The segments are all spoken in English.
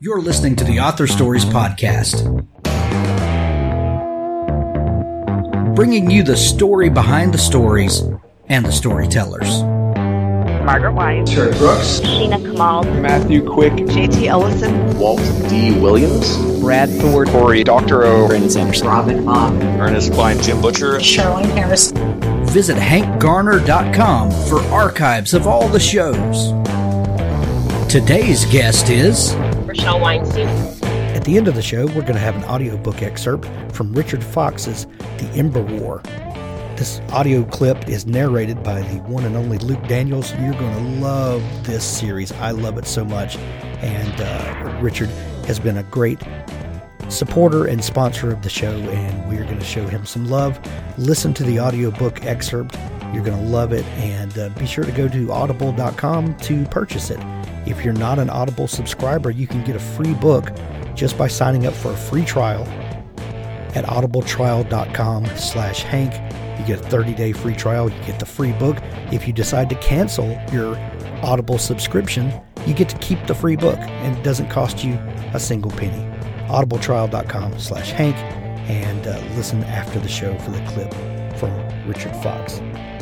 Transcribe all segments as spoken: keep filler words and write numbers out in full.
You're listening to the Author Stories Podcast, bringing you the story behind the stories and the storytellers. Margaret White, Terry Brooks, Sheena Kamal, Matthew Quick, J T Ellison, Walt D. Williams, Brad Thor, Corey, Doctor O, Brandon Sanderson, Robin Mom, Ernest Klein, Jim Butcher, Sherwin Harris. Visit hank garner dot com for archives of all the shows. Today's guest is Rochelle Weinstein. At the end of the show, we're going to have an audiobook excerpt from Richard Fox's The Ember War. This audio clip is narrated by the one and only Luke Daniels. You're going to love this series. I love it so much. And uh, Richard has been a great supporter and sponsor of the show, and we're going to show him some love. Listen to the audiobook excerpt. You're going to love it. And uh, be sure to go to audible dot com to purchase it. If you're not an Audible subscriber, you can get a free book just by signing up for a free trial at audibletrial dot com slash hank. You get a thirty-day free trial. You get the free book. If you decide to cancel your Audible subscription, you get to keep the free book, and it doesn't cost you a single penny. audibletrial dot com slash hank, and uh, listen after the show for the clip from Richard Fox.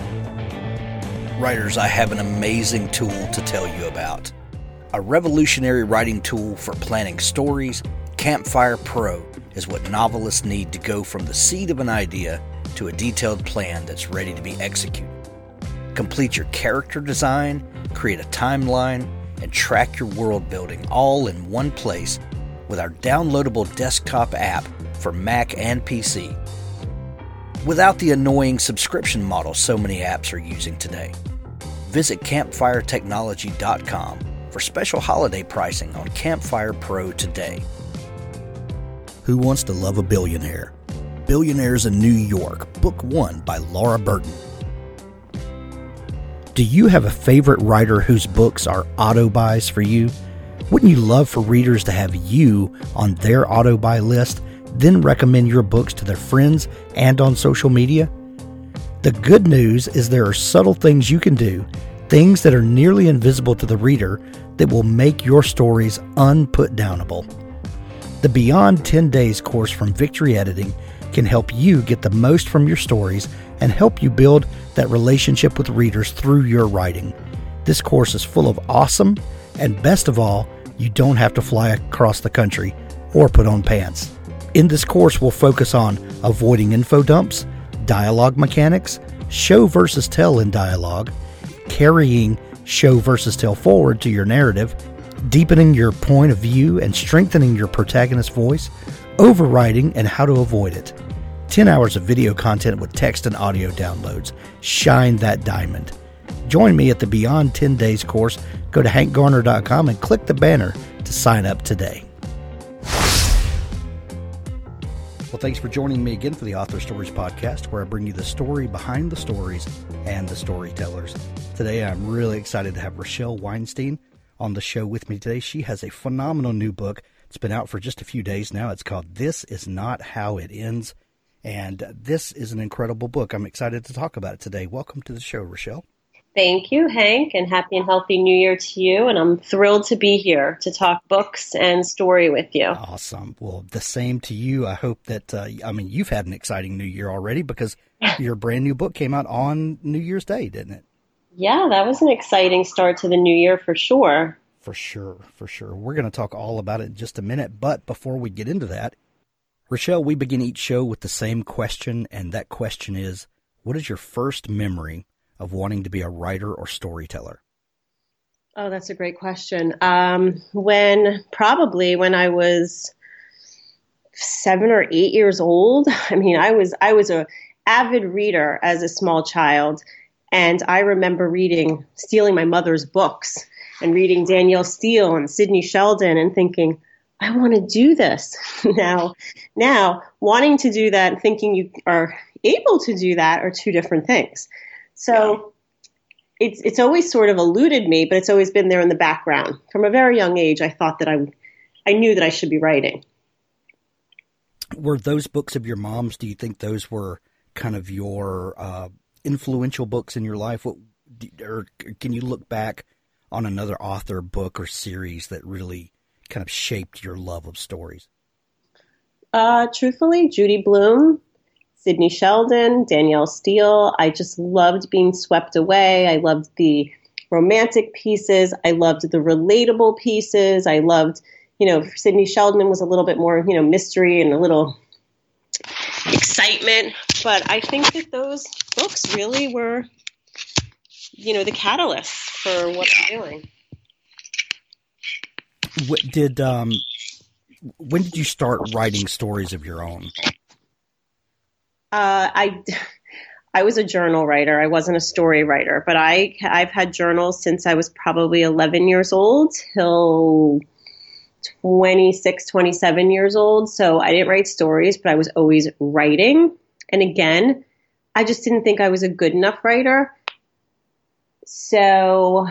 Writers, I have an amazing tool to tell you about. A revolutionary writing tool for planning stories, Campfire Pro is what novelists need to go from the seed of an idea to a detailed plan that's ready to be executed. Complete your character design, create a timeline, and track your world building all in one place with our downloadable desktop app for Mac and P C. Without the annoying subscription model so many apps are using today. Visit campfire technology dot com for special holiday pricing on Campfire Pro today. Who Wants to Love a Billionaire? Billionaires in New York, Book one by Laura Burton. Do you have a favorite writer whose books are auto-buys for you? Wouldn't you love for readers to have you on their auto-buy list, then recommend your books to their friends and on social media? The good news is there are subtle things you can do, things that are nearly invisible to the reader, that will make your stories unputdownable. The Beyond ten Days course from Victory Editing can help you get the most from your stories and help you build that relationship with readers through your writing. This course is full of awesome, and best of all, you don't have to fly across the country or put on pants. In this course, we'll focus on avoiding info dumps, dialogue mechanics, show versus tell in dialogue, carrying show versus tell forward to your narrative, deepening your point of view and strengthening your protagonist's voice, overwriting and how to avoid it. ten hours of video content with text and audio downloads. Shine that diamond. Join me at the Beyond ten Days course. Go to hank garner dot com and click the banner to sign up today. Well, thanks for joining me again for the Author Stories Podcast, where I bring you the story behind the stories and the storytellers. Today, I'm really excited to have Rochelle Weinstein on the show with me today. She has a phenomenal new book. It's been out for just a few days now. It's called This Is Not How It Ends, and this is an incredible book. I'm excited to talk about it today. Welcome to the show, Rochelle. Thank you, Hank, and happy and healthy New Year to you. And I'm thrilled to be here to talk books and story with you. Awesome. Well, the same to you. I hope that, uh, I mean, you've had an exciting New Year already because your brand new book came out on New Year's Day, didn't it? Yeah, that was an exciting start to the new year for sure. For sure, for sure. We're going to talk all about it in just a minute. But before we get into that, Rochelle, we begin each show with the same question. And that question is, what is your first memory of wanting to be a writer or storyteller? Oh, that's a great question. Um, when probably when I was seven or eight years old. I mean, I was I was a avid reader as a small child, and I remember reading, stealing my mother's books and reading Danielle Steele and Sidney Sheldon and thinking, I want to do this. now, now wanting to do that and thinking you are able to do that are two different things. So it's it's always sort of eluded me, but it's always been there in the background. From a very young age, I thought that I, I knew that I should be writing. Were those books of your mom's, do you think those were kind of your uh, influential books in your life? What, or can you look back on another author, book, or series that really kind of shaped your love of stories? Uh, truthfully, Judy Blume, Sidney Sheldon, Danielle Steele. I just loved being swept away. I loved the romantic pieces. I loved the relatable pieces. I loved, you know, Sidney Sheldon was a little bit more, you know, mystery and a little excitement. But I think that those books really were, you know, the catalyst for what I'm doing. What did um, when did you start writing stories of your own? Uh, I, I was a journal writer. I wasn't a story writer, but I, I've had journals since I was probably eleven years old till twenty-six, twenty-seven years old. So I didn't write stories, but I was always writing. And again, I just didn't think I was a good enough writer. So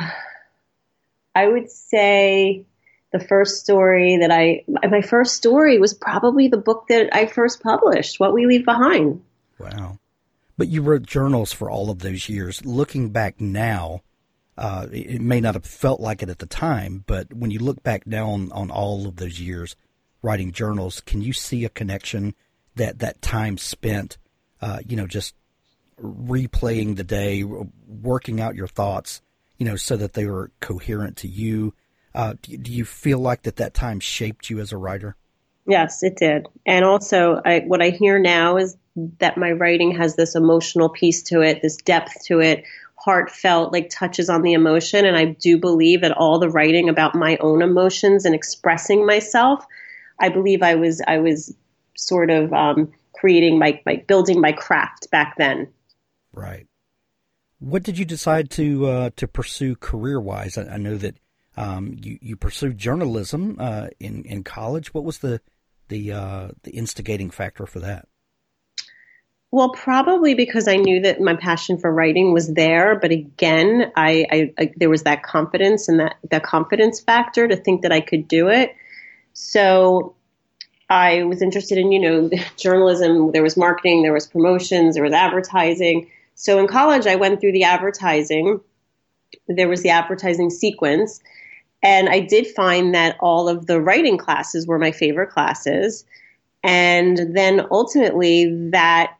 I would say the first story that I, my first story was probably the book that I first published, What We Leave Behind. Wow. But you wrote journals for all of those years. Looking back now, uh, it may not have felt like it at the time, but when you look back now on, on all of those years writing journals, can you see a connection that that time spent, uh, you know, just replaying the day, working out your thoughts, you know, so that they were coherent to you? Uh, do, do you feel like that that time shaped you as a writer? Yes, it did. And also I, what I hear now is that my writing has this emotional piece to it, this depth to it, heartfelt, like touches on the emotion. And I do believe that all the writing about my own emotions and expressing myself, I believe I was, I was sort of um, creating my, my, building my craft back then. Right. What did you decide to, uh, to pursue career-wise? I, I know that um, you, you pursued journalism uh, in, in college. What was the, the, uh, the instigating factor for that? Well, probably because I knew that my passion for writing was there. But again, I, I, I there was that confidence and that, that confidence factor to think that I could do it. So I was interested in, you know, journalism. There was marketing, there was promotions, there was advertising. So in college, I went through the advertising. There was the advertising sequence. And I did find that all of the writing classes were my favorite classes. And then ultimately that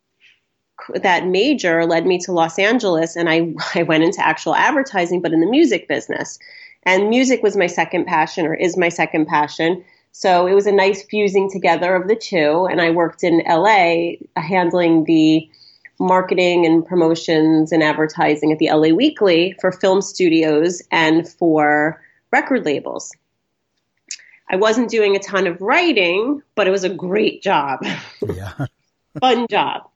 that major led me to Los Angeles, and I, I went into actual advertising, but in the music business. And music was my second passion, or is my second passion. So it was a nice fusing together of the two. And I worked in L A handling the marketing and promotions and advertising at the L A Weekly for film studios and for record labels. I wasn't doing a ton of writing, but it was a great job. Yeah. Fun job.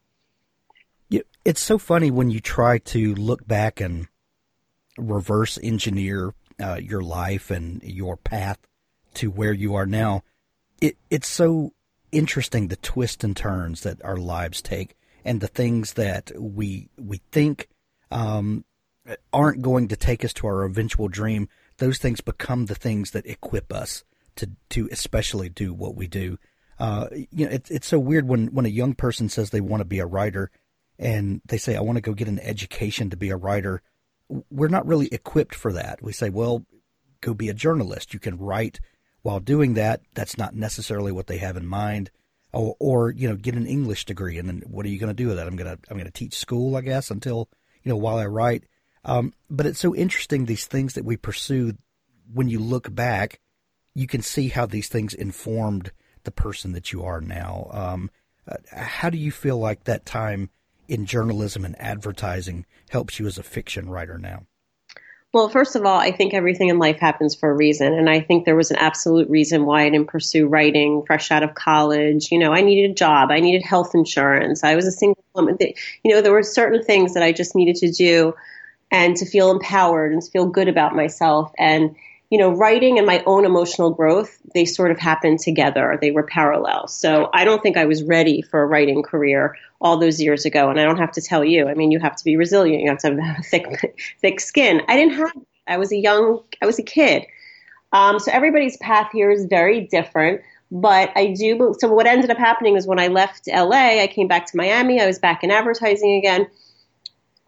It's so funny when you try to look back and reverse engineer uh, your life and your path to where you are now. It, it's so interesting, the twists and turns that our lives take and the things that we we think um, aren't going to take us to our eventual dream. Those things become the things that equip us to, to especially do what we do. Uh, you know, it, it's so weird when, when a young person says they want to be a writer and they say, I want to go get an education to be a writer. We're not really equipped for that. We say, well, go be a journalist. You can write while doing that. That's not necessarily what they have in mind. Or, or you know, get an English degree. And then what are you going to do with that? I'm going to, I'm going to teach school, I guess, until, you know, while I write. Um, but it's so interesting, these things that we pursue. When you look back, you can see how these things informed the person that you are now. Um, uh, how do you feel like that time in journalism and advertising helps you as a fiction writer now? Well, first of all, I think everything in life happens for a reason. And I think there was an absolute reason why I didn't pursue writing fresh out of college. You know, I needed a job. I needed health insurance. I was a single woman. You know, there were certain things that I just needed to do and to feel empowered and to feel good about myself. And, you know, writing and my own emotional growth, they sort of happened together. They were parallel. So I don't think I was ready for a writing career all those years ago. And I don't have to tell you. I mean, you have to be resilient. You have to have a thick, thick skin. I didn't have, I was a young, I was a kid. Um, so everybody's path here is very different. But I do, so what ended up happening is when I left L A, I came back to Miami. I was back in advertising again.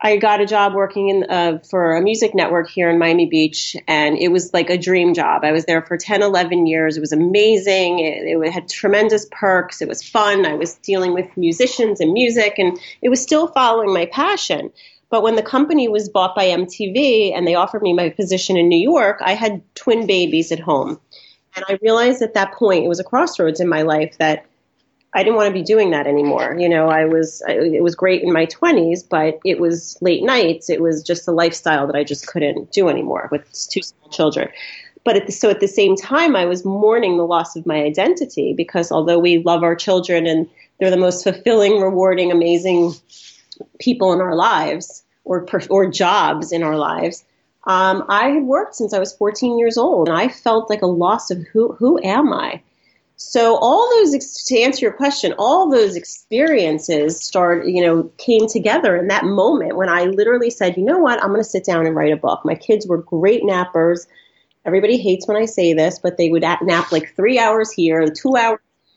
I got a job working in uh, for a music network here in Miami Beach, and it was like a dream job. I was there for ten, eleven years. It was amazing. It, it had tremendous perks. It was fun. I was dealing with musicians and music, and it was still following my passion. But when the company was bought by M T V and they offered me my position in New York, I had twin babies at home. And I realized at that point, it was a crossroads in my life that I didn't want to be doing that anymore. You know, I was, I, it was great in my twenties, but it was late nights. It was just a lifestyle that I just couldn't do anymore with two small children. But at the, so at the same time, I was mourning the loss of my identity, because although we love our children and they're the most fulfilling, rewarding, amazing people in our lives, or, or jobs in our lives, um, I had worked since I was fourteen years old, and I felt like a loss of who, who am I? So all those, to answer your question, all those experiences started, you know, came together in that moment when I literally said, you know what, I'm going to sit down and write a book. My kids were great nappers. Everybody hates when I say this, but they would nap like three hours here, two hours.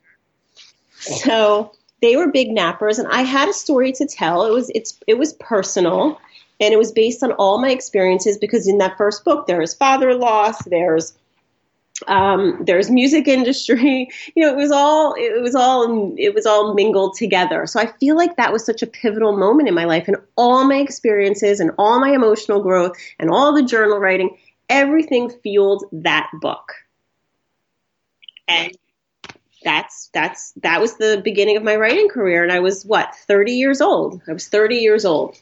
So they were big nappers, and I had a story to tell. It was, it's, it was personal, and it was based on all my experiences, because in that first book, there is father loss, there's Um, there's music industry, you know, it was all, it was all, it was all mingled together. So I feel like that was such a pivotal moment in my life, and all my experiences and all my emotional growth and all the journal writing, everything fueled that book. And that's, that's, that was the beginning of my writing career. And I was what, thirty years old. I was thirty years old.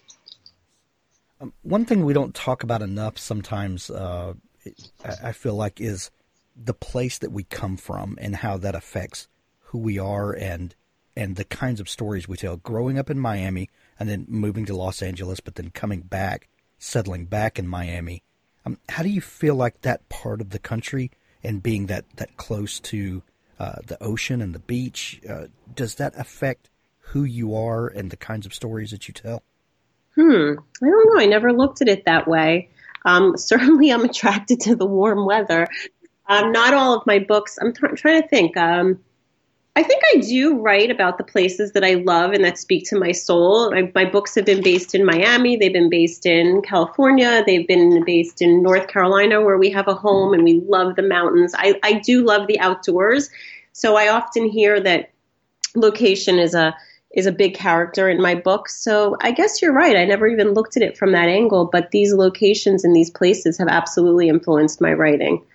Um, one thing we don't talk about enough sometimes, uh, I feel like, is the place that we come from and how that affects who we are and and the kinds of stories we tell. Growing up in Miami and then moving to Los Angeles, but then coming back, settling back in Miami. Um, how do you feel like that part of the country and being that, that close to uh, the ocean and the beach, uh, does that affect who you are and the kinds of stories that you tell? Hmm. I don't know. I never looked at it that way. Um, certainly I'm attracted to the warm weather. Um, not all of my books, I'm th- trying to think. Um, I think I do write about the places that I love and that speak to my soul. My, my books have been based in Miami. They've been based in California. They've been based in North Carolina, where we have a home and we love the mountains. I, I do love the outdoors. So I often hear that location is a is a big character in my books. So I guess you're right. I never even looked at it from that angle, but these locations and these places have absolutely influenced my writing.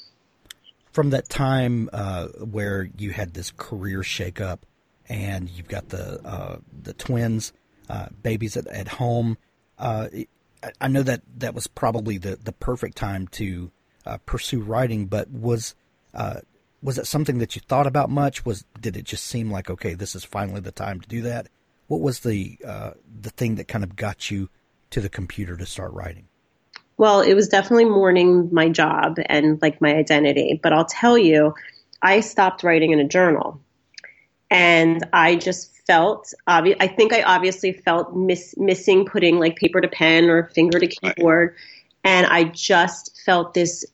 From that time uh, where you had this career shakeup, and you've got the uh, the twins, uh, babies at, at home, uh, I know that that was probably the, the perfect time to uh, pursue writing. But was uh, was it something that you thought about much? Was did it just seem like, okay, this is finally the time to do that? What was the uh, the thing that kind of got you to the computer to start writing? Well, it was definitely mourning my job and like my identity. But I'll tell you, I stopped writing in a journal, and I just felt, obvi- I think I obviously felt miss- missing putting like paper to pen or finger to keyboard. Right. And I just felt this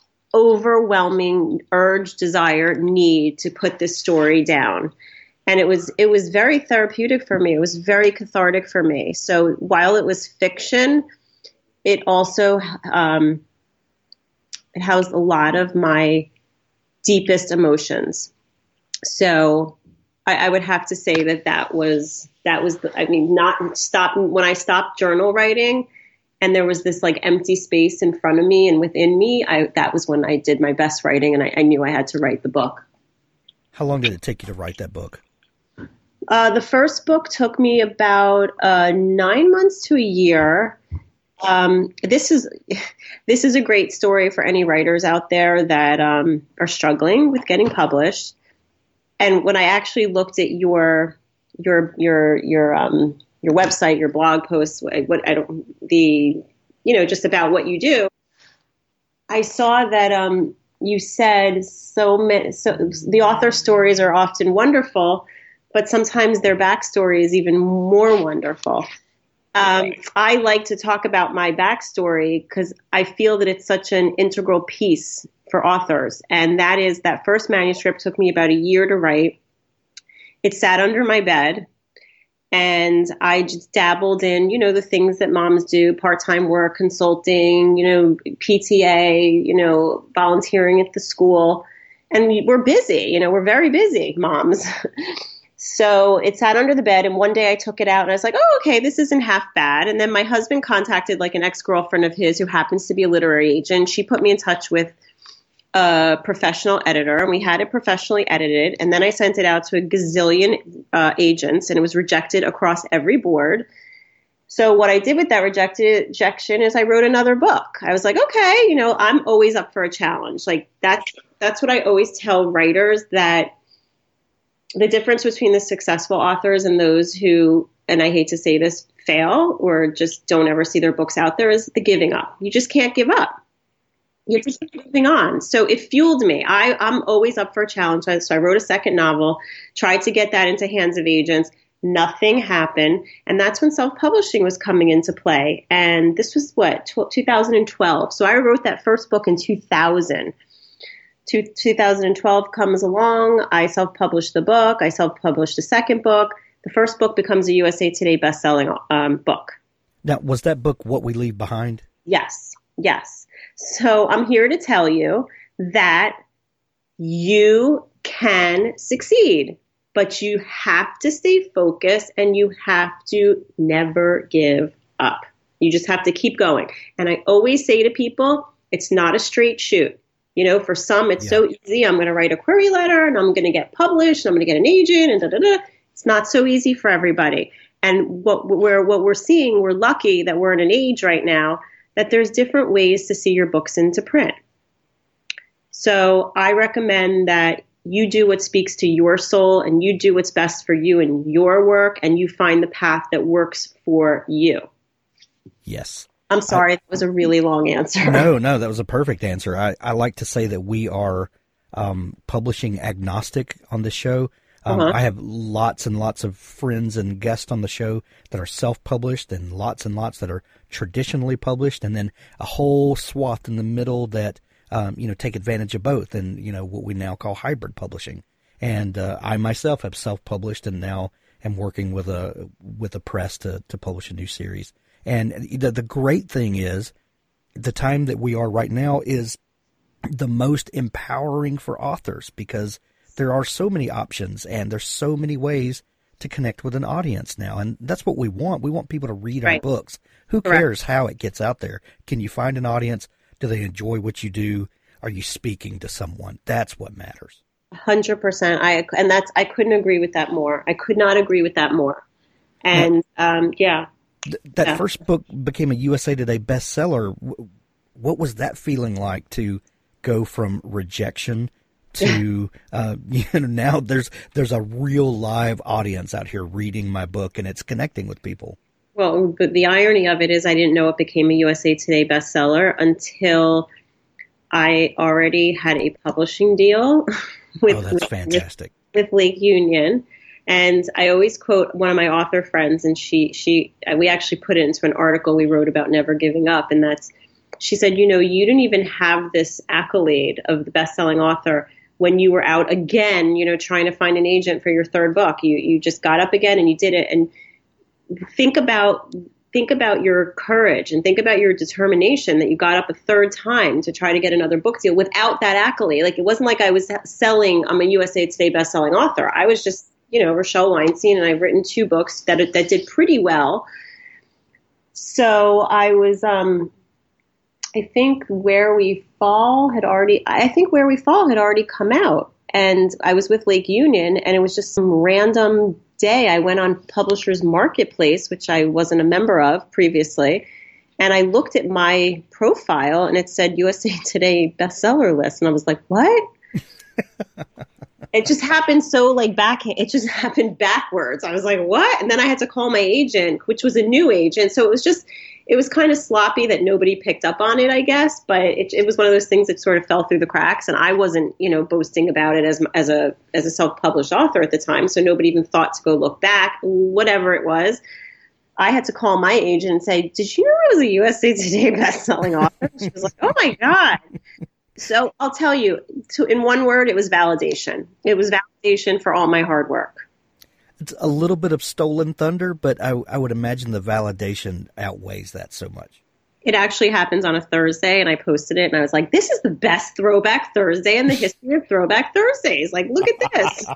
overwhelming urge, desire, need to put this story down. And it was, it was very therapeutic for me. It was very cathartic for me. So while it was fiction, it also um, it housed a lot of my deepest emotions. So I, I would have to say that that was that was the, I mean, not stop when I stopped journal writing, and there was this like empty space in front of me and within me. I that was when I did my best writing, and I, I knew I had to write the book. How long did it take you to write that book? Uh, the first book took me about uh, nine months to a year. Um, this is this is a great story for any writers out there that um, are struggling with getting published. And when I actually looked at your your your your um, your website, your blog posts, what I don't the you know just about what you do, I saw that um, you said so many. So the author stories are often wonderful, but sometimes their backstory is even more wonderful. Um, I like to talk about my backstory because I feel that it's such an integral piece for authors. And that is that first manuscript took me about a year to write. It sat under my bed. And I just dabbled in, you know, the things that moms do, part-time work, consulting, you know, P T A, you know, volunteering at the school. And we, we're busy, you know, we're very busy moms. So it sat under the bed, and one day I took it out and I was like, oh, okay, this isn't half bad. And then my husband contacted like an ex-girlfriend of his who happens to be a literary agent. She put me in touch with a professional editor, and we had it professionally edited. And then I sent it out to a gazillion uh, agents, and it was rejected across every board. So what I did with that rejected rejection is I wrote another book. I was like, okay, you know, I'm always up for a challenge. Like that's, that's what I always tell writers, that the difference between the successful authors and those who, and I hate to say this, fail or just don't ever see their books out there, is the giving up. You just can't give up. You're just moving on. So it fueled me. I, I'm always up for a challenge. So I wrote a second novel, tried to get that into hands of agents. Nothing happened. And that's when self-publishing was coming into play. And this was what, two thousand twelve. So I wrote that first book in two thousand. two thousand twelve comes along. I self-published the book. I self-published the second book. The first book becomes a U S A Today bestselling um, book. Now, was that book What We Leave Behind? Yes. Yes. So I'm here to tell you that you can succeed, but you have to stay focused and you have to never give up. You just have to keep going. And I always say to people, it's not a straight shoot. You know, for some, it's yeah. so easy. I'm going to write a query letter and I'm going to get published. And I'm going to get an agent and da, da, da. It's not so easy for everybody. And what we're, what we're seeing, we're lucky that we're in an age right now that there's different ways to see your books into print. So I recommend that you do what speaks to your soul and you do what's best for you and your work, and you find the path that works for you. Yes. I'm sorry, I, that was a really long answer. No, no, that was a perfect answer. I, I like to say that we are um, publishing agnostic on this show. Um, uh-huh. I have lots and lots of friends and guests on the show that are self-published, and lots and lots that are traditionally published, and then a whole swath in the middle that, um, you know, take advantage of both, and, you know, what we now call hybrid publishing. And uh, I myself have self-published and now am working with a with a press to, to publish a new series. And the, the great thing is the time that we are right now is the most empowering for authors, because there are so many options and there's so many ways to connect with an audience now. And that's what we want. We want people to read right. our books. Who Correct. cares how it gets out there? Can you find an audience? Do they enjoy what you do? Are you speaking to someone? That's what matters. one hundred percent. I, and that's, I couldn't agree with that more. I could not agree with that more. And now, um, yeah. Th- that yeah. first book became a U S A Today bestseller. What was that feeling like to go from rejection to, uh, you know, now there's, there's a real live audience out here reading my book and it's connecting with people? Well, but the irony of it is I didn't know it became a U S A Today bestseller until I already had a publishing deal with, oh, that's with, fantastic. with, with Lake Union. And I always quote one of my author friends, and she, she, we actually put it into an article we wrote about never giving up. And that's, she said, you know, you didn't even have this accolade of the best-selling author when you were out again, you know, trying to find an agent for your third book. You, you just got up again and you did it. And think about, think about your courage and think about your determination that you got up a third time to try to get another book deal without that accolade. Like, it wasn't like I was selling, I'm a U S A Today best-selling author. I was just, you know, Rochelle Weinstein, and I've written two books that that did pretty well. So I was, um, I think Where We Fall had already, I think Where We Fall had already come out, and I was with Lake Union, and it was just some random day. I went on Publishers Marketplace, which I wasn't a member of previously, and I looked at my profile, and it said U S A Today bestseller list, and I was like, what? It just happened so like back, it just happened backwards. I was like, what? And then I had to call my agent, which was a new agent. So it was just, it was kind of sloppy that nobody picked up on it, I guess. But it, it was one of those things that sort of fell through the cracks. And I wasn't, you know, boasting about it as, as a, as a self-published author at the time. So nobody even thought to go look back, whatever it was. I had to call my agent and say, did you know I was a U S A Today bestselling author? She was like, oh my God. So I'll tell you, to, in one word, it was validation. It was validation for all my hard work. it's a little bit of stolen thunder, but I, I would imagine the validation outweighs that so much. It actually happens on a Thursday, and I posted it, and I was like, this is the best Throwback Thursday in the history of Throwback Thursdays. Like, look at this.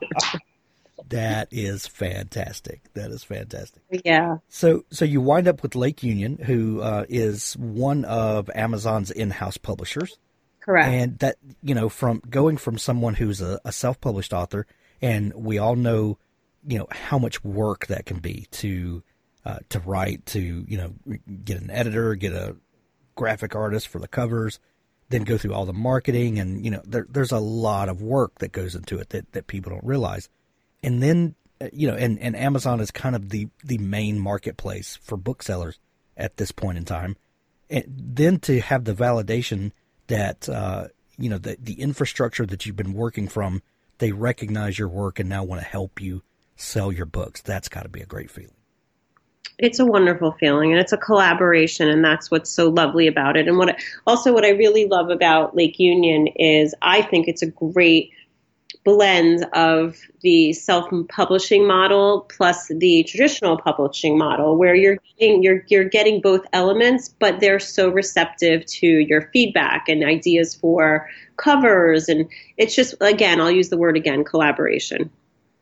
That is fantastic. That is fantastic. Yeah. So so you wind up with Lake Union, who uh, is one of Amazon's in-house publishers. Correct. And that, you know, from going from someone who's a, a self-published author, and we all know, you know, how much work that can be to uh, to write, to, you know, get an editor, get a graphic artist for the covers, then go through all the marketing, and, you know, there, there's a lot of work that goes into it that, that people don't realize. And then, you know, and, and Amazon is kind of the, the main marketplace for booksellers at this point in time. And then to have the validation that, uh, you know, the, the infrastructure that you've been working from, they recognize your work and now want to help you sell your books. That's got to be a great feeling. It's a wonderful feeling, and it's a collaboration, and that's what's so lovely about it. And what also what I really love about Lake Union is I think it's a great blend of the self-publishing model plus the traditional publishing model, where you're getting, you're you're getting both elements, but they're so receptive to your feedback and ideas for covers, and it's just, again, I'll use the word again, collaboration.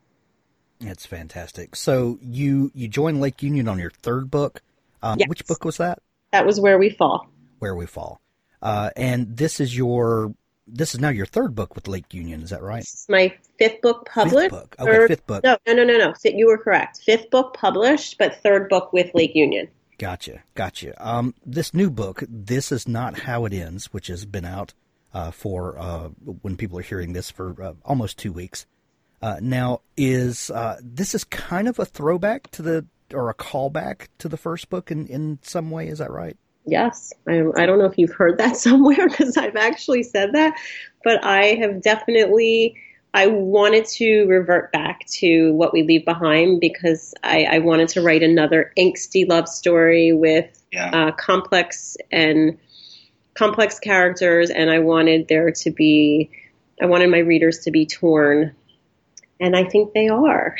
That's fantastic. So you you joined Lake Union on your third book. Um, Yes. Which book was that? That was Where We Fall. Where We Fall. Uh, and this is your this is now your third book with Lake Union. Is that right? This is my fifth book published. Fifth book. Okay, Third- fifth book. No, no, no, no, no. You were correct. Fifth book published, but third book with Lake Union. Gotcha, gotcha. Um, this new book, This Is Not How It Ends, which has been out uh, for uh, when people are hearing this for uh, almost two weeks. Uh, now, is uh, this is kind of a throwback to the or a callback to the first book in, in some way? Is that right? Yes. I, I don't know if you've heard that somewhere because I've actually said that, but I have definitely, I wanted to revert back to What We Leave Behind because I, I wanted to write another angsty love story with Yeah. uh, complex and complex characters, and I wanted there to be, I wanted my readers to be torn, and I think they are.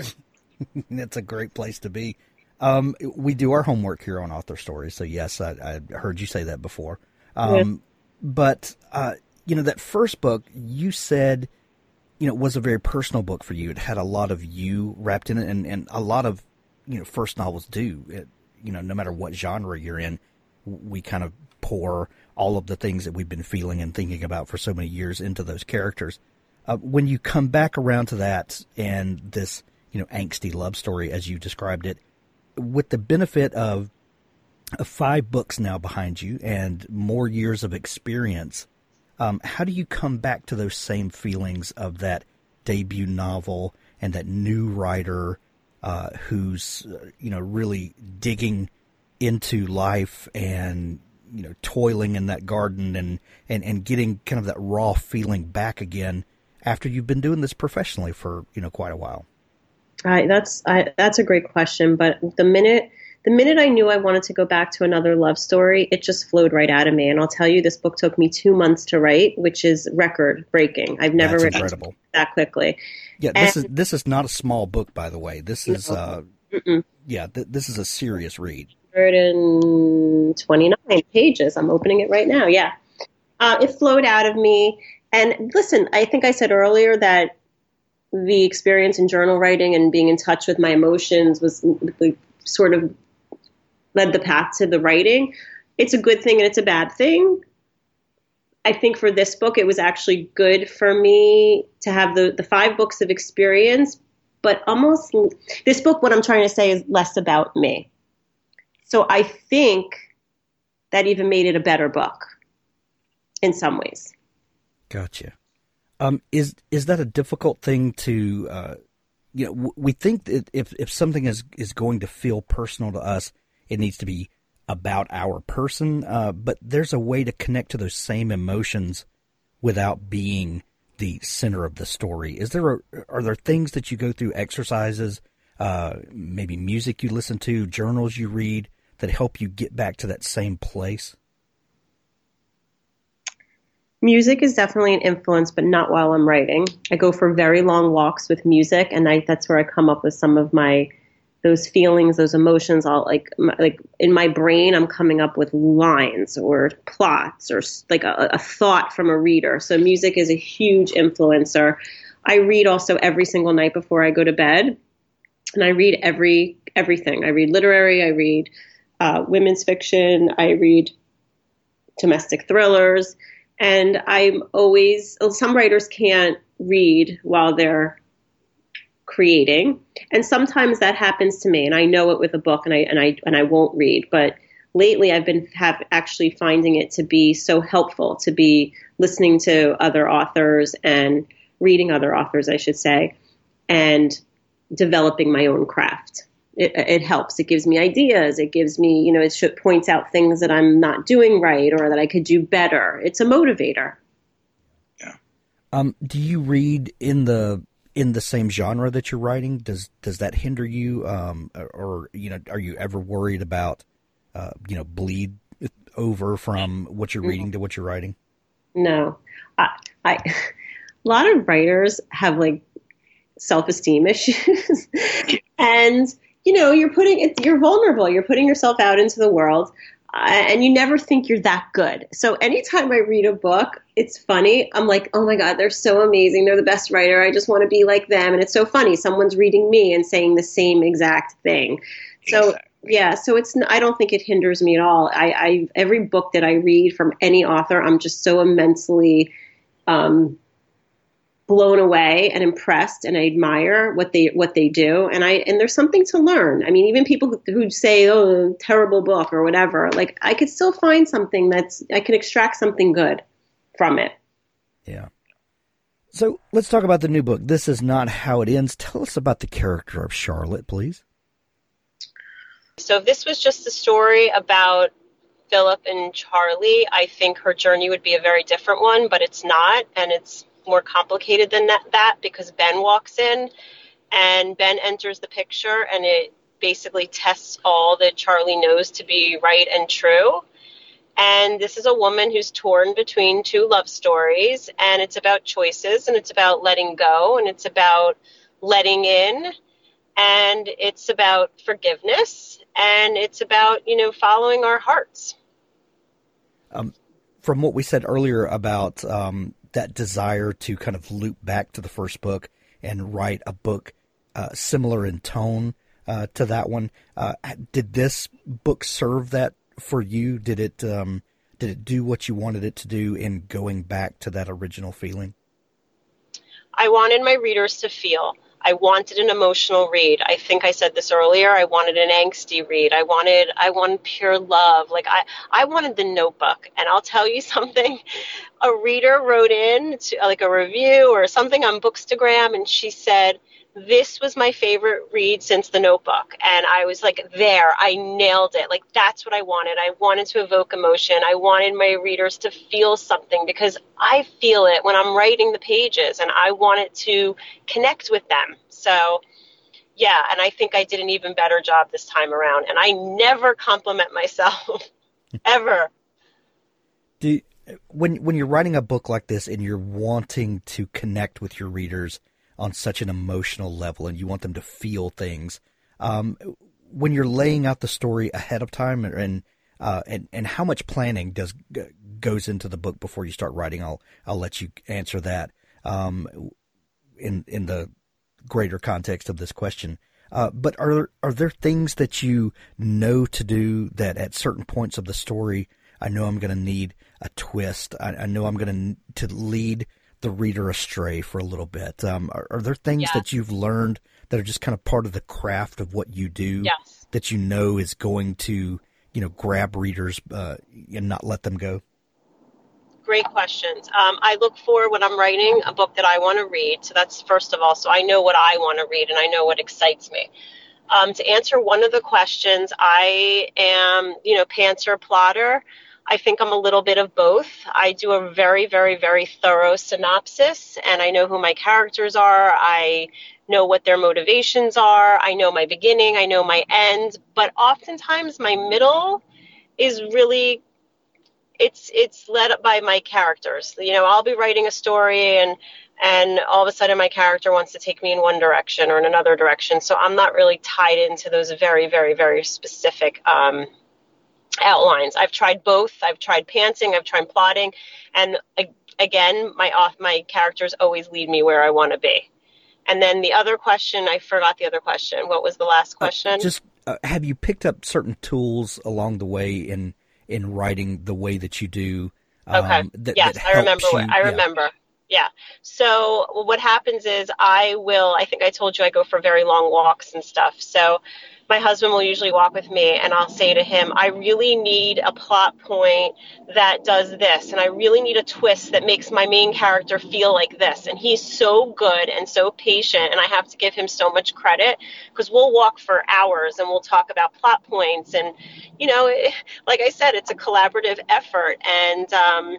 That's a great place to be. Um, we do our homework here on Author Stories, so yes, I, I heard you say that before. Um, Yeah. But, uh, you know, that first book, you said, you know, was a very personal book for you. It had a lot of you wrapped in it, and, and a lot of, you know, first novels do. It, you know, no matter what genre you're in, we kind of pour all of the things that we've been feeling and thinking about for so many years into those characters. Uh, when you come back around to that and this, you know, angsty love story, as you described it, with the benefit of, of five books now behind you and more years of experience, um, how do you come back to those same feelings of that debut novel and that new writer uh, who's, uh, you know, really digging into life and, you know, toiling in that garden and, and, and getting kind of that raw feeling back again after you've been doing this professionally for, you know, quite a while? I, that's I, that's a great question. But the minute the minute I knew I wanted to go back to another love story, it just flowed right out of me. And I'll tell you, this book took me two months to write, which is record breaking. I've never That's written incredible. that quickly. Yeah, this And- is this is not a small book, by the way. This is uh, Mm-mm. yeah, th- this is a serious read. one hundred twenty-nine pages. I'm opening it right now. Yeah. Uh, it flowed out of me. And listen, I think I said earlier that the experience in journal writing and being in touch with my emotions was sort of led the path to the writing. It's a good thing and it's a bad thing. I think for this book, it was actually good for me to have the, the five books of experience, but almost this book, what I'm trying to say is less about me. So I think that even made it a better book in some ways. Gotcha. Um, is is that a difficult thing to, uh, you know, w- we think that if, if something is, is going to feel personal to us, it needs to be about our person, uh, but there's a way to connect to those same emotions without being the center of the story. Is there a, are there things that you go through, exercises, uh, maybe music you listen to, journals you read that help you get back to that same place? Music is definitely an influence, but not while I'm writing. I go for very long walks with music, and I, that's where I come up with some of my those feelings, those emotions. All like my, like in my brain, I'm coming up with lines or plots or like a, a thought from a reader. So music is a huge influencer. I read also every single night before I go to bed, and I read every everything. I read literary. I read uh, women's fiction. I read domestic thrillers. And I'm always, some writers can't read while they're creating. And sometimes that happens to me, and I know it with a book, and I, and I, and I won't read. But lately I've been have actually finding it to be so helpful to be listening to other authors and reading other authors, I should say, and developing my own craft. It, it helps. It gives me ideas. It gives me, you know, it should, points out things that I'm not doing right or that I could do better. It's a motivator. Yeah. Um, do you read in the in the same genre that you're writing? Does does that hinder you? Um, or, or you know, are you ever worried about uh, you know, bleed over from what you're reading mm-hmm. to what you're writing? No, I, I a lot of writers have like self-esteem issues, and you know, you're putting it, you're vulnerable. You're putting yourself out into the world, uh, and you never think you're that good. So anytime I read a book, it's funny. I'm like, oh my God, they're so amazing. They're the best writer. I just want to be like them. And it's so funny. Someone's reading me and saying the same exact thing. So exactly. yeah, so it's, I don't think it hinders me at all. I, I, every book that I read from any author, I'm just so immensely, um, blown away and impressed, and I admire what they what they do, and I and there's something to learn. I mean, even people who say, "Oh, terrible book" or whatever, like I could still find something that's I can extract something good from it. Yeah. So let's talk about the new book. This Is Not How It Ends. Tell us about the character of Charlotte, please. So if this was just a story about Philip and Charlie, I think her journey would be a very different one, but it's not, and it's more complicated than that, that because Ben walks in, and Ben enters the picture, and it basically tests all that Charlie knows to be right and true. And this is a woman who's torn between two love stories, and it's about choices, and it's about letting go, and it's about letting in, and it's about forgiveness, and it's about, you know, following our hearts. Um, from what we said earlier about um, that desire to kind of loop back to the first book and write a book uh, similar in tone uh, to that one, uh, did this book serve that for you? Did it um, did it do what you wanted it to do in going back to that original feeling? I wanted my readers to feel. I wanted an emotional read. I think I said this earlier. I wanted an angsty read. I wanted I wanted pure love. Like I, I wanted the Notebook. And I'll tell you something. A reader wrote in to like a review or something on Bookstagram, and she said, this was my favorite read since the Notebook. And I was like, there, I nailed it. Like, that's what I wanted. I wanted to evoke emotion. I wanted my readers to feel something because I feel it when I'm writing the pages, and I wanted to connect with them. So, yeah, and I think I did an even better job this time around. And I never compliment myself, ever. Do when when you're writing a book like this and you're wanting to connect with your readers on such an emotional level, and you want them to feel things, um, when you're laying out the story ahead of time, and uh, and and how much planning does goes into the book before you start writing? I'll I'll let you answer that um, in in the greater context of this question. Uh, but are there, are there things that you know to do that at certain points of the story, I know I'm going to need a twist. I, I know I'm going to to lead the reader astray for a little bit. Um, are, are there things yes. that you've learned that are just kind of part of the craft of what you do yes. that you know is going to, you know, grab readers uh, and not let them go? Great questions. Um, I look for when I'm writing a book that I want to read. So that's first of all, so I know what I want to read and I know what excites me. Um, to answer one of the questions, I am, you know, pantser, plotter. I think I'm a little bit of both. I do a very, very, very thorough synopsis, and I know who my characters are. I know what their motivations are. I know my beginning. I know my end. But oftentimes my middle is really, it's it's led up by my characters. You know, I'll be writing a story and and all of a sudden my character wants to take me in one direction or in another direction. So I'm not really tied into those very, very, very specific um, outlines. I've tried both. I've tried pantsing. I've tried plotting. And again, my off my characters always lead me where I want to be. And then the other question, I forgot the other question. What was the last question? Uh, just uh, have you picked up certain tools along the way in in writing the way that you do? Um, okay. That, yes, that I remember. you, What, I yeah. remember. Yeah. So what happens is I will, I think I told you I go for very long walks and stuff. So my husband will usually walk with me and I'll say to him, I really need a plot point that does this. And I really need a twist that makes my main character feel like this. And he's so good and so patient. And I have to give him so much credit because we'll walk for hours and we'll talk about plot points. And, you know, it, like I said, it's a collaborative effort. And, um,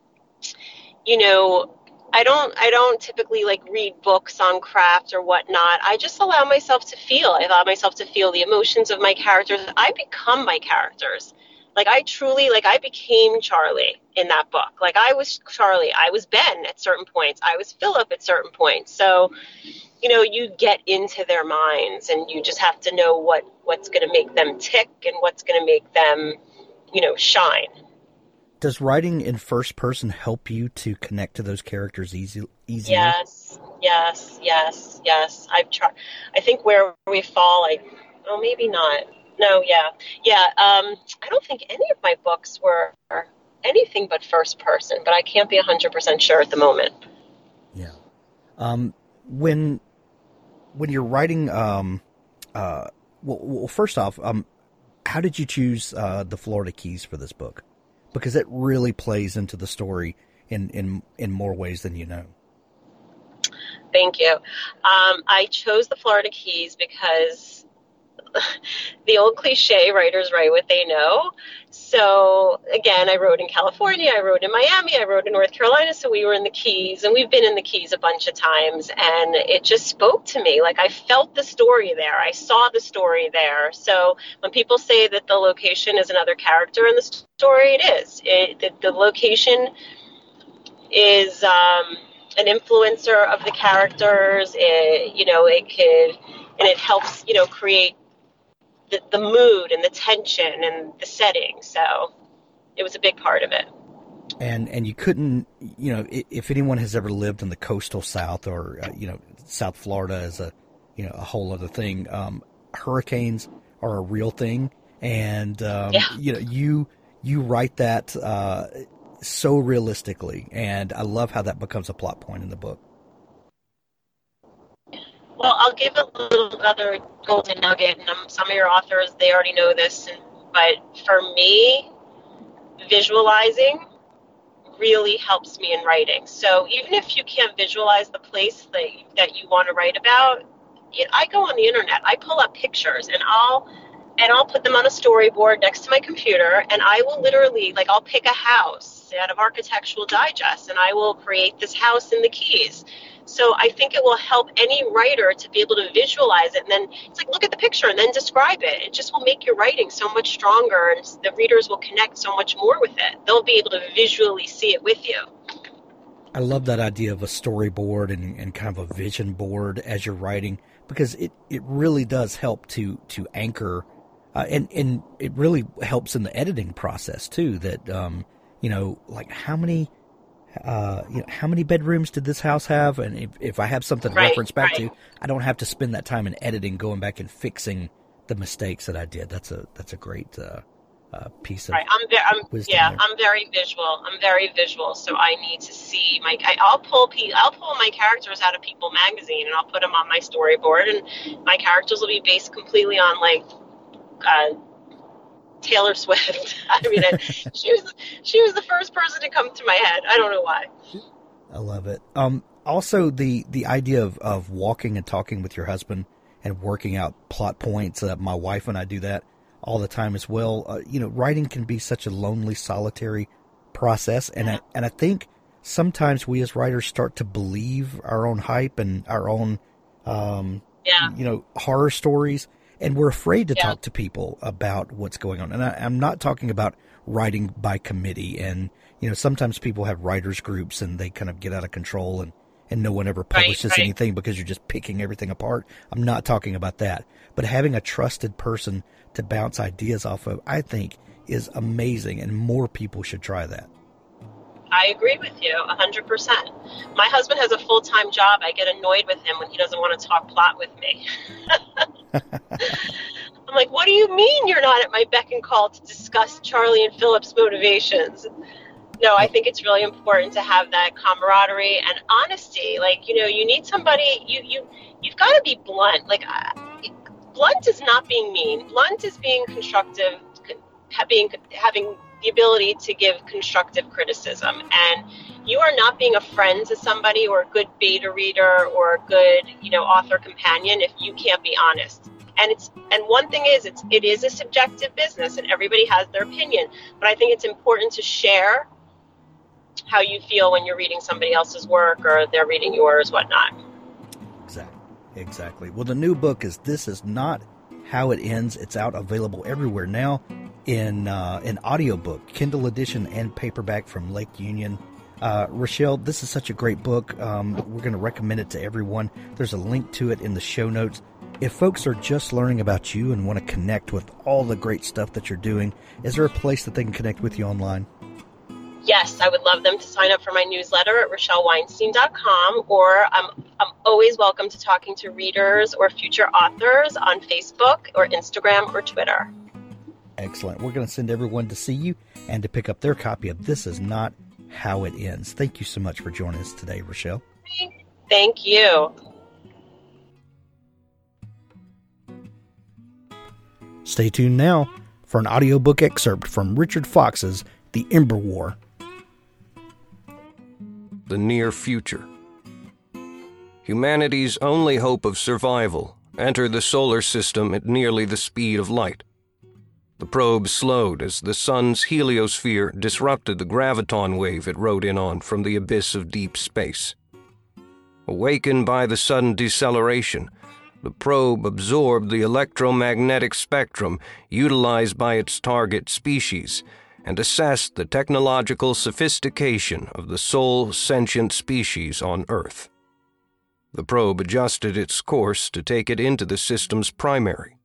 you know, I don't I don't typically like read books on craft or whatnot. I just allow myself to feel. I allow myself to feel the emotions of my characters. I become my characters. Like I truly, like I became Charlie in that book. Like I was Charlie. I was Ben at certain points. I was Philip at certain points. So, you know, you get into their minds and you just have to know what, what's going to make them tick and what's going to make them, you know, shine. Does writing in first person help you to connect to those characters easy, easier? Yes, yes, yes, yes. I've tried. I think where we fall, like, oh, maybe not. No, yeah, yeah. Um, I don't think any of my books were anything but first person, but I can't be a hundred percent sure at the moment. Yeah. Um, when when you're writing, um, uh, well, well, first off, um, how did you choose uh, the Florida Keys for this book? Because it really plays into the story in, in, in more ways than you know. Thank you. Um, I chose the Florida Keys because the old cliche, writers write what they know. So, again, I wrote in California, I wrote in Miami, I wrote in North Carolina, so we were in the Keys, and we've been in the Keys a bunch of times, and it just spoke to me. Like, I felt the story there. I saw the story there. So when people say that the location is another character in the story, it is. It, the, the location is um, an influencer of the characters. It, you know, it could, and it helps, you know, create The, the mood and the tension and the setting. So it was a big part of it. And and you couldn't, you know, if anyone has ever lived in the coastal South or, uh, you know, South Florida is a, you know, a whole other thing. Um, hurricanes are a real thing. And, um, yeah. you know, you, you write that uh, so realistically. And I love how that becomes a plot point in the book. Well, I'll give a little other golden nugget, and um, some of your authors, they already know this, and, but for me, visualizing really helps me in writing. So even if you can't visualize the place that, that you want to write about, it, I go on the internet, I pull up pictures, and I'll and I'll put them on a storyboard next to my computer, and I will literally, like, I'll pick a house out of Architectural Digest, and I will create this house in the Keys. So I think it will help any writer to be able to visualize it. And then it's like, look at the picture and then describe it. It just will make your writing so much stronger, and the readers will connect so much more with it. They'll be able to visually see it with you. I love that idea of a storyboard and, and kind of a vision board as you're writing, because it, it really does help to, to anchor, uh, and, and it really helps in the editing process too, that, um, you know, like how many, Uh, you know, how many bedrooms did this house have? And if, if I have something to right, reference back right. to, I don't have to spend that time in editing, going back and fixing the mistakes that I did. That's a that's a great uh, uh, piece of right. I'm, ve- I'm wisdom yeah. there. I'm very visual. I'm very visual. So I need to see my. I, I'll pull pe- I'll pull my characters out of People magazine and I'll put them on my storyboard, and my characters will be based completely on like. Uh, Taylor Swift. I mean, I, she was she was the first person to come to my head. I don't know why. I love it. Um, also, the the idea of, of walking and talking with your husband and working out plot points. Uh, my wife and I do that all the time as well. Uh, you know, writing can be such a lonely, solitary process, and I, and I think sometimes we as writers start to believe our own hype and our own, um, yeah. you know, horror stories. And we're afraid to yeah. talk to people about what's going on. And I, I'm not talking about writing by committee. And, you know, sometimes people have writers groups and they kind of get out of control and, and no one ever publishes right, right. anything because you're just picking everything apart. I'm not talking about that. But having a trusted person to bounce ideas off of, I think, is amazing, and more people should try that. I agree with you one hundred percent. My husband has a full-time job. I get annoyed with him when he doesn't want to talk plot with me. I'm like, what do you mean you're not at my beck and call to discuss Charlie and Philip's motivations? No, I think it's really important to have that camaraderie and honesty. Like, you know, you need somebody, you, you, you've got to be blunt. Like, uh, blunt is not being mean. Blunt is being constructive, being, having the ability to give constructive criticism. And you are not being a friend to somebody or a good beta reader or a good, you know, author companion if you can't be honest. And it's and one thing is it's it is a subjective business and everybody has their opinion. But I think it's important to share how you feel when you're reading somebody else's work or they're reading yours, whatnot. Exactly. Exactly. Well, the new book is This Is Not How It Ends. It's out, available everywhere now in uh, an audiobook, Kindle edition, and paperback from Lake Union. Uh, Rochelle, this is such a great book. Um, we're going to recommend it to everyone. There's a link to it in the show notes. If folks are just learning about you and want to connect with all the great stuff that you're doing, is there a place that they can connect with you online? Yes, I would love them to sign up for my newsletter at rochelle weinstein dot com, or I'm, I'm always welcome to talking to readers or future authors on Facebook or Instagram or Twitter. Excellent. We're going to send everyone to see you and to pick up their copy of This Is Not How It Ends. Thank you so much for joining us today, Rochelle. Thank you. Stay tuned now for an audiobook excerpt from Richard Fox's The Ember War. The near future. Humanity's only hope of survival entered the solar system at nearly the speed of light. The probe slowed as the sun's heliosphere disrupted the graviton wave it rode in on from the abyss of deep space. Awakened by the sudden deceleration, the probe absorbed the electromagnetic spectrum utilized by its target species and assessed the technological sophistication of the sole sentient species on Earth. The probe adjusted its course to take it into the system's primary.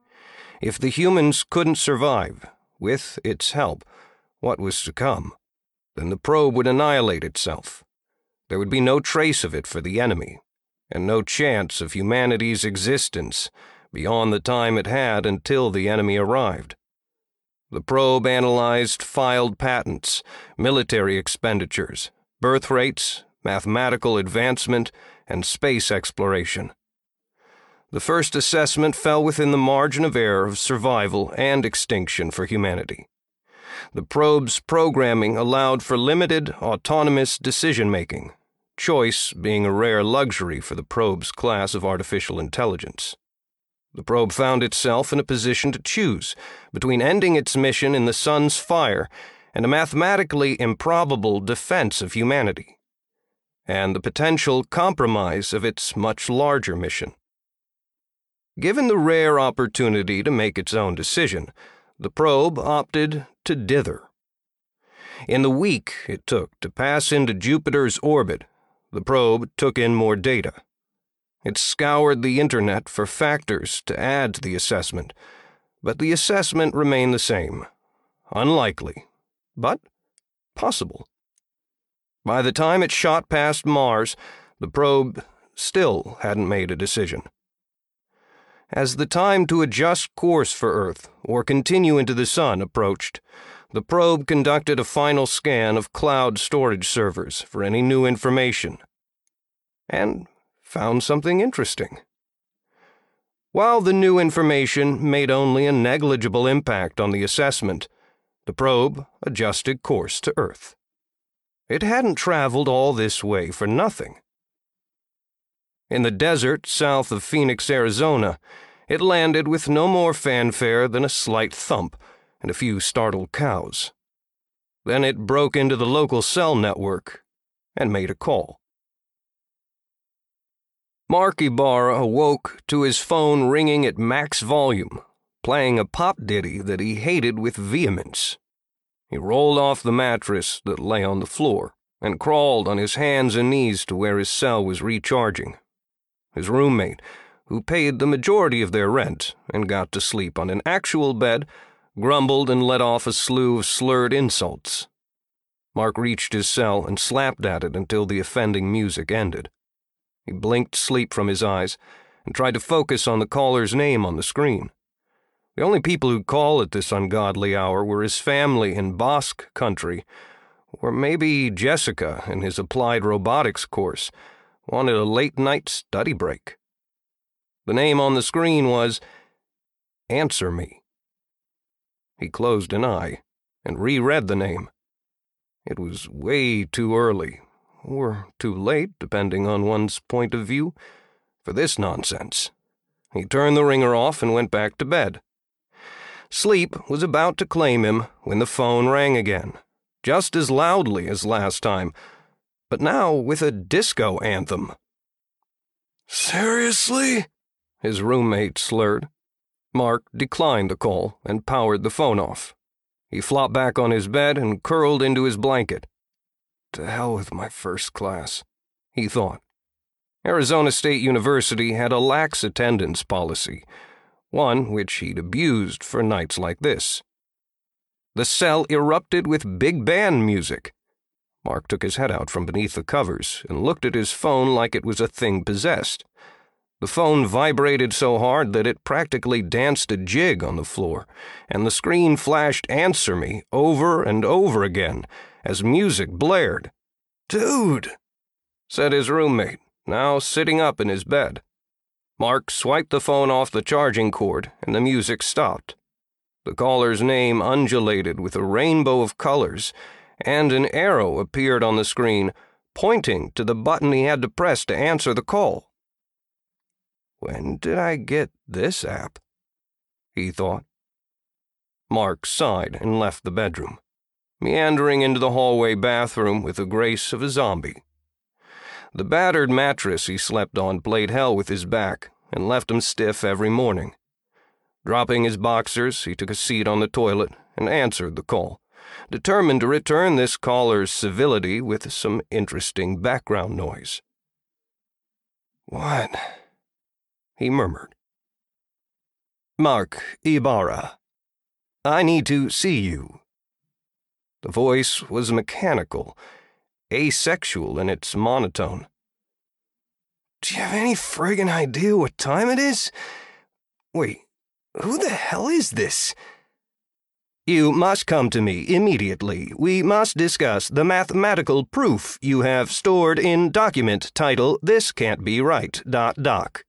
If the humans couldn't survive, with its help, what was to come, then the probe would annihilate itself. There would be no trace of it for the enemy, and no chance of humanity's existence beyond the time it had until the enemy arrived. The probe analyzed filed patents, military expenditures, birth rates, mathematical advancement, and space exploration. The first assessment fell within the margin of error of survival and extinction for humanity. The probe's programming allowed for limited, autonomous decision-making, choice being a rare luxury for the probe's class of artificial intelligence. The probe found itself in a position to choose between ending its mission in the sun's fire and a mathematically improbable defense of humanity, and the potential compromise of its much larger mission. Given the rare opportunity to make its own decision, the probe opted to dither. In the week it took to pass into Jupiter's orbit, the probe took in more data. It scoured the internet for factors to add to the assessment, but the assessment remained the same. Unlikely, but possible. By the time it shot past Mars, the probe still hadn't made a decision. As the time to adjust course for Earth or continue into the Sun approached, the probe conducted a final scan of cloud storage servers for any new information, and found something interesting. While the new information made only a negligible impact on the assessment, the probe adjusted course to Earth. It hadn't traveled all this way for nothing. In the desert south of Phoenix, Arizona, it landed with no more fanfare than a slight thump and a few startled cows. Then it broke into the local cell network and made a call. Mark Ibarra awoke to his phone ringing at max volume, playing a pop ditty that he hated with vehemence. He rolled off the mattress that lay on the floor and crawled on his hands and knees to where his cell was recharging. His roommate, who paid the majority of their rent and got to sleep on an actual bed, grumbled and let off a slew of slurred insults. Mark reached his cell and slapped at it until the offending music ended. He blinked sleep from his eyes and tried to focus on the caller's name on the screen. The only people who'd call at this ungodly hour were his family in Basque country, or maybe Jessica in his applied robotics course wanted a late-night study break. The name on the screen was Answer Me. He closed an eye and reread the name. It was way too early, or too late, depending on one's point of view, for this nonsense. He turned the ringer off and went back to bed. Sleep was about to claim him when the phone rang again, just as loudly as last time, but now with a disco anthem. "Seriously?" his roommate slurred. Mark declined the call and powered the phone off. He flopped back on his bed and curled into his blanket. To hell with my first class, he thought. Arizona State University had a lax attendance policy, one which he'd abused for nights like this. The cell erupted with big band music. Mark took his head out from beneath the covers and looked at his phone like it was a thing possessed. The phone vibrated so hard that it practically danced a jig on the floor, and the screen flashed "Answer Me" over and over again as music blared. "Dude," said his roommate, now sitting up in his bed. Mark swiped the phone off the charging cord, and the music stopped. The caller's name undulated with a rainbow of colors, and an arrow appeared on the screen, pointing to the button he had to press to answer the call. When did I get this app? He thought. Mark sighed and left the bedroom, meandering into the hallway bathroom with the grace of a zombie. The battered mattress he slept on played hell with his back and left him stiff every morning. Dropping his boxers, he took a seat on the toilet and answered the call, determined to return this caller's civility with some interesting background noise. "What?" he murmured. "Mark Ibarra. I need to see you." The voice was mechanical, asexual in its monotone. "Do you have any friggin' idea what time it is? Wait, who the hell is this?" "You must come to me immediately. We must discuss the mathematical proof you have stored in document title This Can't Be Right. Doc.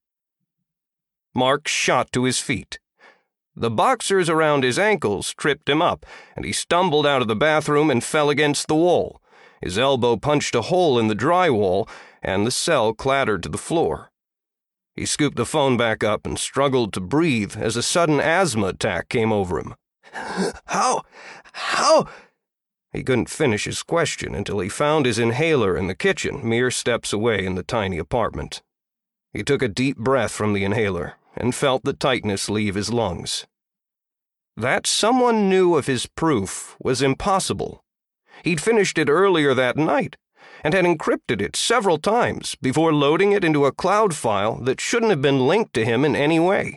Mark shot to his feet. The boxers around his ankles tripped him up, and he stumbled out of the bathroom and fell against the wall. His elbow punched a hole in the drywall, and the cell clattered to the floor. He scooped the phone back up and struggled to breathe as a sudden asthma attack came over him. How? How? He couldn't finish his question until he found his inhaler in the kitchen, mere steps away in the tiny apartment. He took a deep breath from the inhaler and felt the tightness leave his lungs. That someone knew of his proof was impossible. He'd finished it earlier that night and had encrypted it several times before loading it into a cloud file that shouldn't have been linked to him in any way.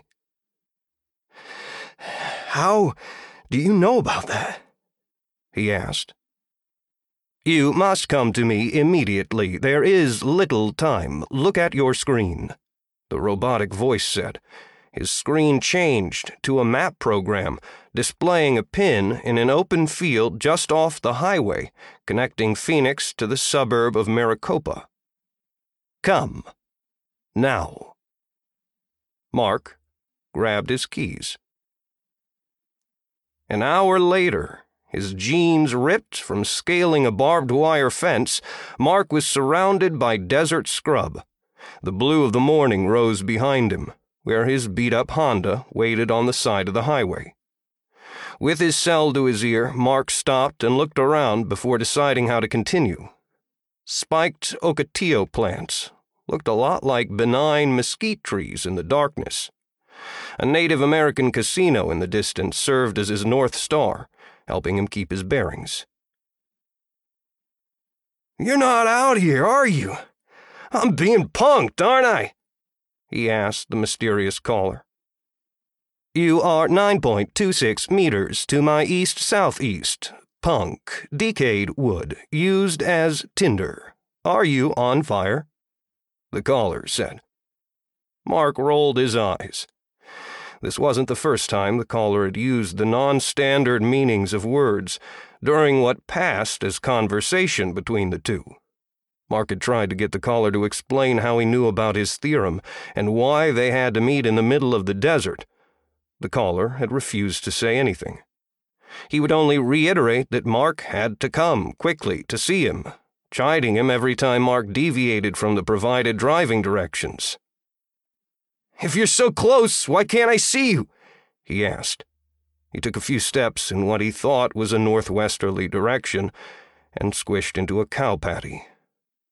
"How do you know about that?" he asked. "You must come to me immediately. There is little time. Look at your screen," the robotic voice said. His screen changed to a map program, displaying a pin in an open field just off the highway, connecting Phoenix to the suburb of Maricopa. "Come. Now." Mark grabbed his keys. An hour later, his jeans ripped from scaling a barbed wire fence, Mark was surrounded by desert scrub. The blue of the morning rose behind him, where his beat-up Honda waited on the side of the highway. With his cell to his ear, Mark stopped and looked around before deciding how to continue. Spiked ocotillo plants looked a lot like benign mesquite trees in the darkness. A Native American casino in the distance served as his North Star, helping him keep his bearings. "You're not out here, are you? I'm being punked, aren't I?" he asked the mysterious caller. "You are nine point two six meters to my east-southeast. Punk, decayed wood, used as tinder. Are you on fire?" the caller said. Mark rolled his eyes. This wasn't the first time the caller had used the non-standard meanings of words during what passed as conversation between the two. Mark had tried to get the caller to explain how he knew about his theorem and why they had to meet in the middle of the desert. The caller had refused to say anything. He would only reiterate that Mark had to come quickly to see him, chiding him every time Mark deviated from the provided driving directions. "If you're so close, why can't I see you?" he asked. He took a few steps in what he thought was a northwesterly direction and squished into a cow patty.